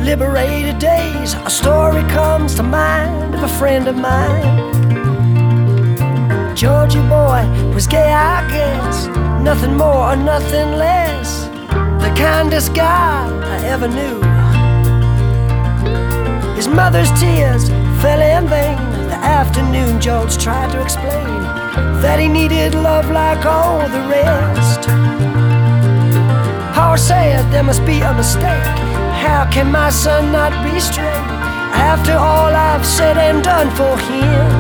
liberated days, a story comes to mind of a friend of mine. Georgie boy was gay, I guess, nothing more or nothing less, the kindest guy I ever knew. His mother's tears fell in vain the afternoon George tried to explain that he needed love like all the rest. Paul said there must be a mistake. How can my son not be straight after all I've said and done for him?